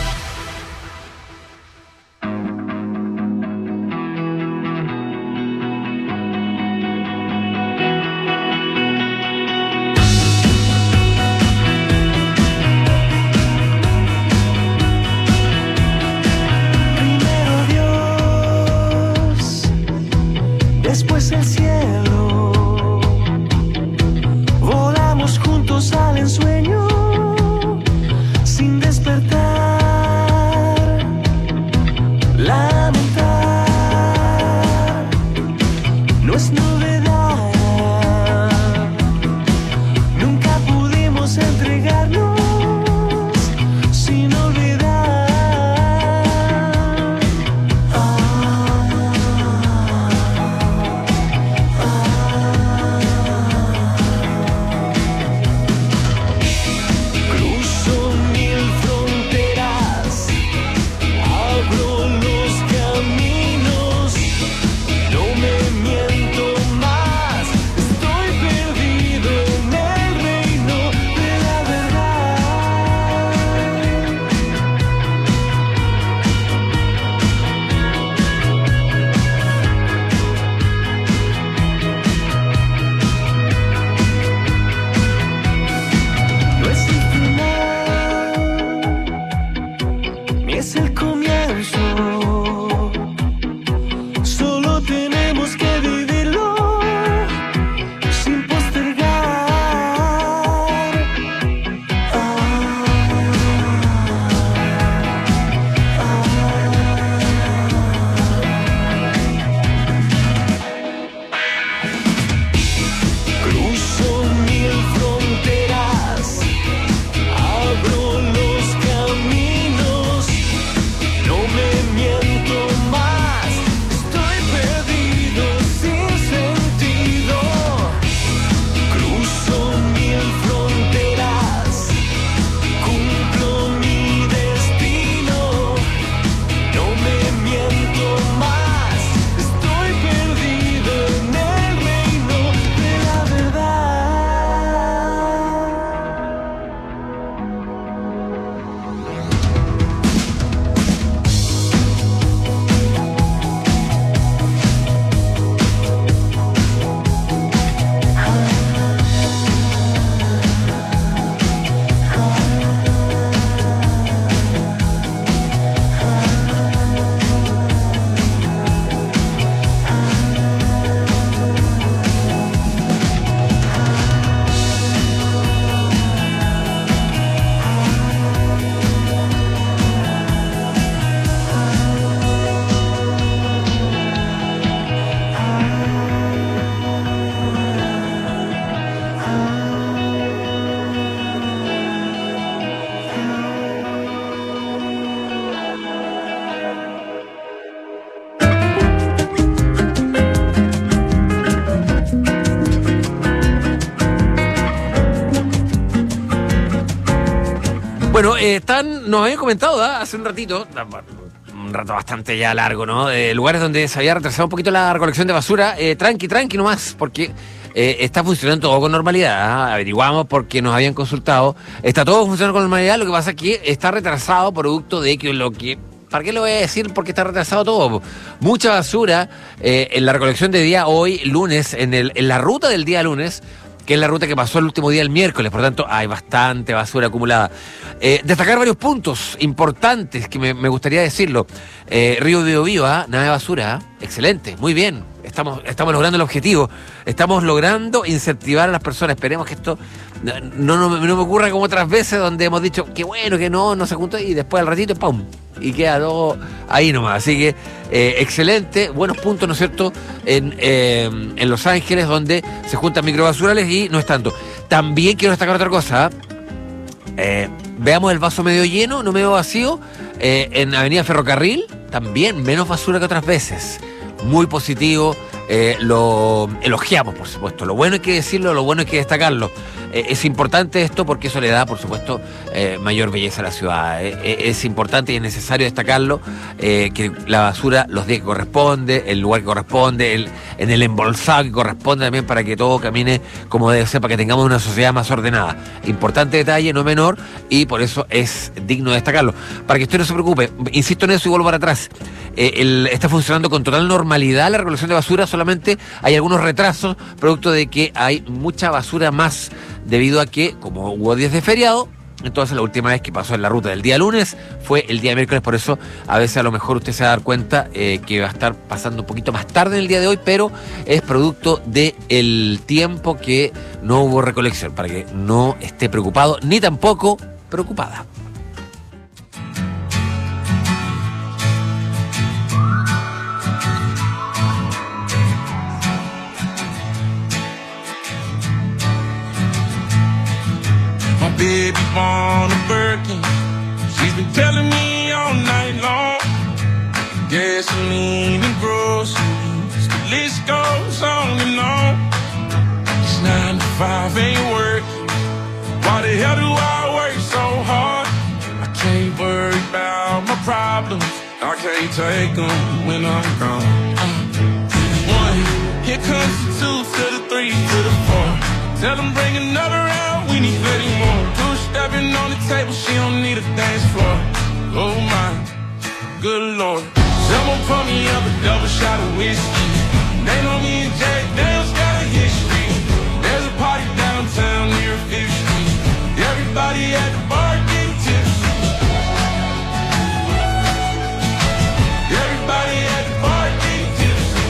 Después el cielo, volamos juntos al ensueño, sin despertar. eh, están, nos habían comentado ¿eh? hace un ratito, un rato bastante ya largo, ¿no? Eh, lugares donde se había retrasado un poquito la recolección de basura. Eh, tranqui, tranqui nomás, porque eh, está funcionando todo con normalidad. ¿eh? Averiguamos porque nos habían consultado. Está todo funcionando con normalidad, lo que pasa es que está retrasado producto de que lo que... ¿Para qué lo voy a decir? Porque está retrasado todo. Mucha basura eh, en la recolección de día hoy, lunes, en, el, en la ruta del día lunes, que es la ruta que pasó el último día el miércoles, por lo tanto hay bastante basura acumulada. Eh, destacar varios puntos importantes que me, me gustaría decirlo. Eh, Río Biobío, ¿eh? Nada de basura, ¿eh? Excelente, muy bien. Estamos, estamos logrando el objetivo. Estamos logrando incentivar a las personas. Esperemos que esto no, no, no me ocurra como otras veces donde hemos dicho que bueno, que no, no se juntó y después al ratito, ¡pum! Y queda todo ahí nomás. Así que eh, excelente, buenos puntos, ¿no es cierto?, en, eh, en Los Ángeles, donde se juntan microbasurales y no es tanto. También quiero destacar otra cosa. Eh, veamos el vaso medio lleno, no medio vacío. Eh, en Avenida Ferrocarril, también menos basura que otras veces. Muy positivo, eh, lo elogiamos, por supuesto. Lo bueno hay que decirlo, lo bueno hay que destacarlo. Eh, es importante esto porque eso le da, por supuesto, eh, mayor belleza a la ciudad. Eh, es importante y es necesario destacarlo, eh, que la basura los días que corresponde, el lugar que corresponde, el, en el embolsado que corresponde también para que todo camine como debe ser, para que tengamos una sociedad más ordenada. Importante detalle, no menor, y por eso es digno de destacarlo. Para que usted no se preocupe, insisto en eso y vuelvo para atrás. Eh, el, está funcionando con total normalidad la recolección de basura, solamente hay algunos retrasos producto de que hay mucha basura más debido a que, como hubo días de feriado, entonces la última vez que pasó en la ruta del día lunes fue el día miércoles, por eso a veces a lo mejor usted se va a dar cuenta eh, que va a estar pasando un poquito más tarde en el día de hoy, pero es producto del tiempo que no hubo recolección, para que no esté preocupado ni tampoco preocupada. Baby born a Birkin. She's been telling me all night long. Gasoline and groceries, the list goes on and on. It's nine to five, ain't working. Why the hell do I work so hard? I can't worry about my problems. I can't take them when I'm gone. Uh, one, here comes the two to the three to the four. Tell them bring another round, we need thirty more. Two stepping on the table, she don't need a dance floor. Oh my, good lord. Someone pour me up a double shot of whiskey. They know me and Jack Daniels got a history. There's a party downtown near Fifth Street. Everybody at the bar getting tipsy. Everybody at the bar getting tipsy.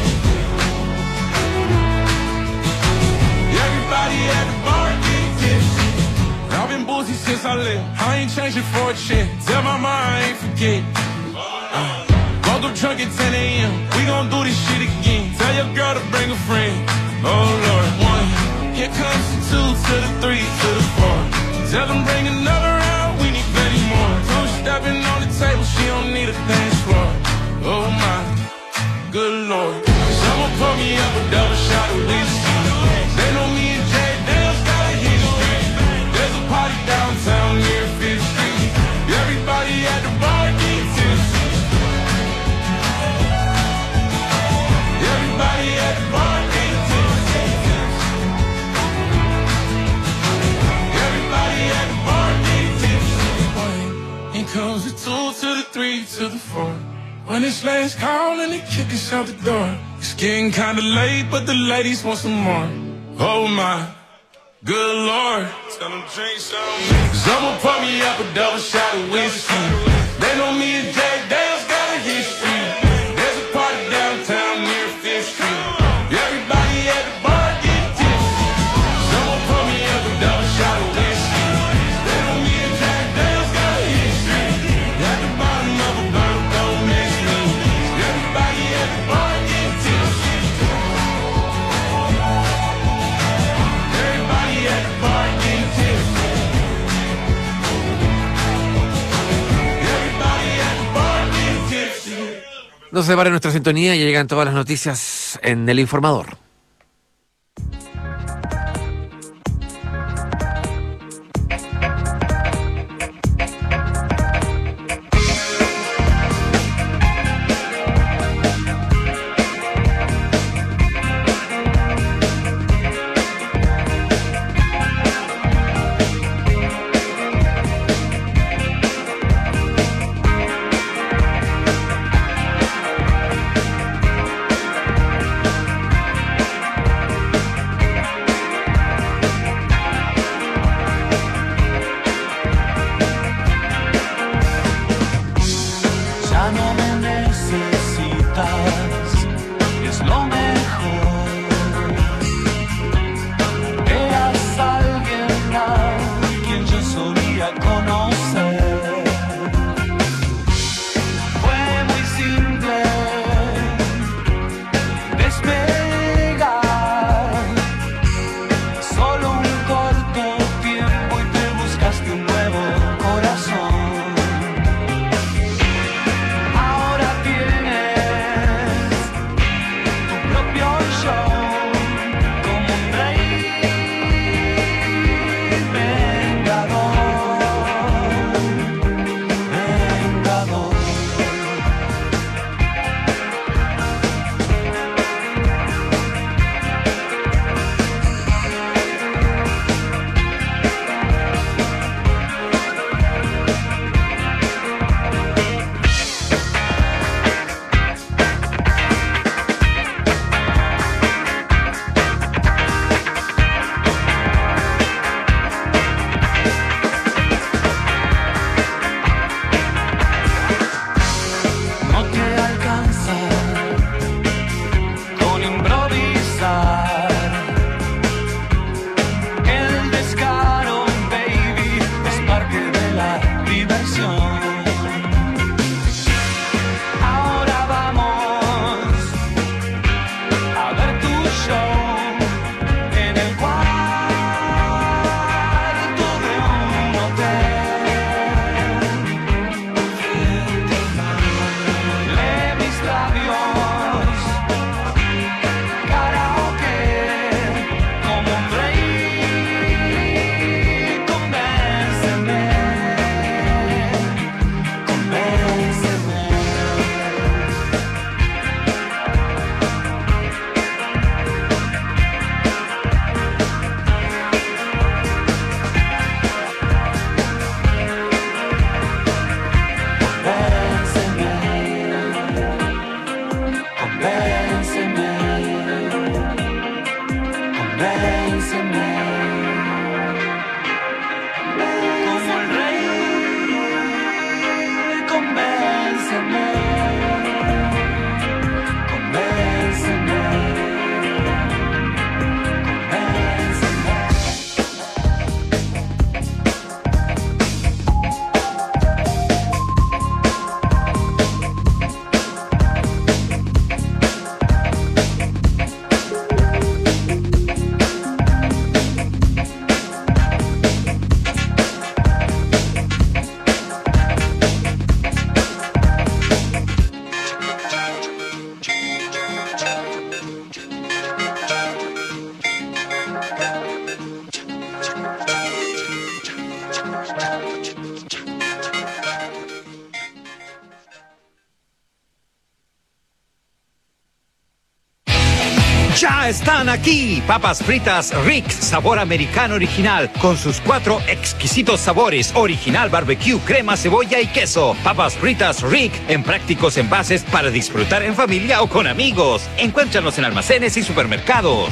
Everybody at the bar getting tipsy. I've been boozy since I left. I ain't changing for a check. Tell my mom I ain't forget. Uh, woke up drunk at ten a.m. We gon' do this shit again. Tell your girl to bring a friend. Oh Lord, one. Here comes the two to the three to the four. Tell them bring another round. We need thirty more. Two stepping on the table. She don't need a dance floor. Oh my, good lord. Someone pour me up a double shot of whiskey. They know me and Jay Dale's got a history. There's a party downtown near Fifth Street. Everybody at the bar getting tipsy. Everybody at the bar getting tipsy. Everybody at the bar getting tipsy. Here comes the two to the three to the four. When it's last call and they kick us out the door. It's getting kinda late, but the ladies want some more. Oh my, good lord. Tell them drink some. Someone pour me up a double shot of whiskey. They know me and Jack Dale's got a history. There's a party downtown near Fifth Street. Everybody at the bar getting tipsy. Someone pour me up a double shot of whiskey. They know me and Jack Dale's got a history. At the bottom of a bottle, don't miss me. Everybody at the bar getting tipsy. Everybody at the bar getting tipsy. Everybody at the bar getting tipsy. No se separe nuestra sintonía y llegan todas las noticias en El Informador. Ya están aquí, papas fritas Rick, sabor americano original, con sus cuatro exquisitos sabores, original, barbecue, crema, cebolla y queso. Papas fritas Rick, en prácticos envases para disfrutar en familia o con amigos. Encuéntranos en almacenes y supermercados.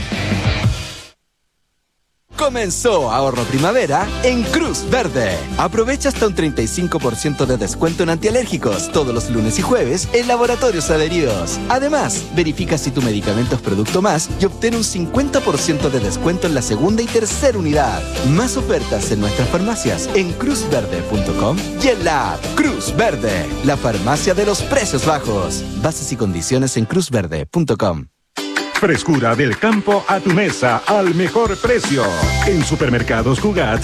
Comenzó Ahorro Primavera en Cruz Verde. Aprovecha hasta un treinta y cinco por ciento de descuento en antialérgicos todos los lunes y jueves en laboratorios adheridos. Además, verifica si tu medicamento es Producto Más y obtén un cincuenta por ciento de descuento en la segunda y tercera unidad. Más ofertas en nuestras farmacias en cruz verde punto com y en la app Cruz Verde, la farmacia de los precios bajos. Bases y condiciones en cruz verde punto com. Frescura del campo a tu mesa al mejor precio. En Supermercados Cugat